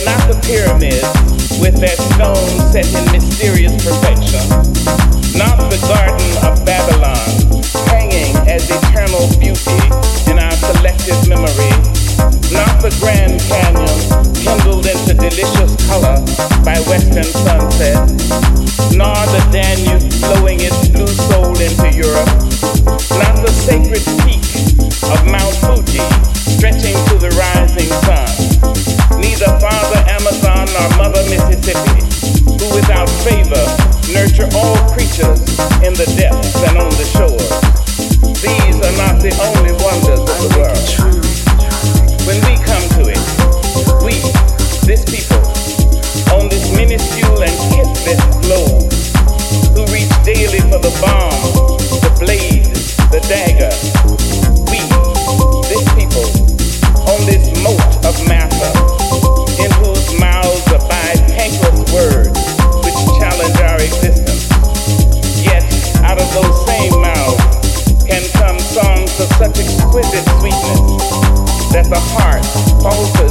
not the pyramids with their stones set in mysterious perfection, not the Garden of Babylon hanging as eternal beauty in our collective memory, not the Grand Canyon kindled into delicious color by western sunset, nor the Danube flowing its blue soul into Europe, not the sacred peak of Mount Fuji stretching to the rising sun, neither Father Amazon nor Mother Mississippi, who without favor nurture all creatures in the depths and on the shores. These are not the only wonders of the world. When we come to it, we, this people, on this minuscule and hitless globe, who reach daily for the bomb, the blade, the dagger, we, this people, on this moat of matter, in whose mouths abide cankerous words which challenge our existence. Yet, out of those same mouths can come songs of such exquisite sweetness that the heart falters